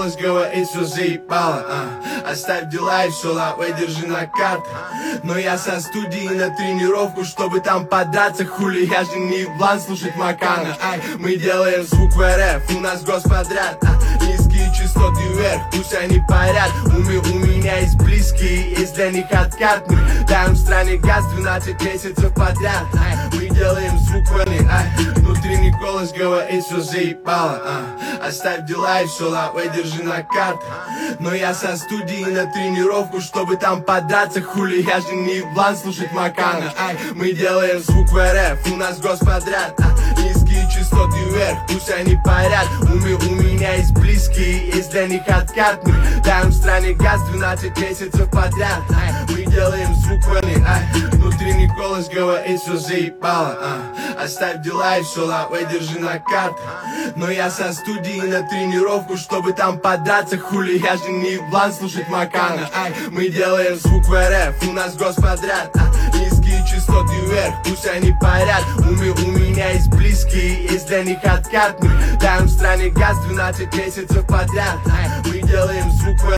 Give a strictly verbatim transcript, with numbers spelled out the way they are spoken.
голос говорит, что заебало, а. Оставь дела и все, лавай, держи на картах. Но я со студии на тренировку, чтобы там подраться. Хули, я же не еблан слушать Макана. Ай, мы делаем звук в эр эф, у нас господряд, а. Низкие частоты вверх, пусть они парят. У, у меня есть близкие, есть для них откат. Мы даем стране газ двенадцать месяцев подряд, ай. Мы делаем звук в эр эф, ай. Внутренний голос говорит, что заебало, а. Оставь дела и все, лавай, держи на картах. Но я со студии на тренировку, чтобы там подраться. Хули, я же не еблан слушать Макана. Ай, мы делаем звук в эр эф, у нас господряд, а. Низкие частоты вверх, пусть они парят. У, у меня есть близкие, есть для них откат. Мы даем стране газ двенадцать месяцев подряд, ай. Мы делаем звук в эр эф, ай. Внутренний голос говорит, что заебало, а. Оставь дела и все, лавай, держи на картах. Но я со студии на тренировку, чтобы там подраться. Хули, я же не еблан слушать Макана. Ай, мы делаем звук в эр эф, у нас господряд, а. Низкие частоты вверх, пусть они парят. У, у меня есть близкие, есть для них откат. Мы даем стране газ двенадцать месяцев подряд, ай. Мы делаем звук в эр эф.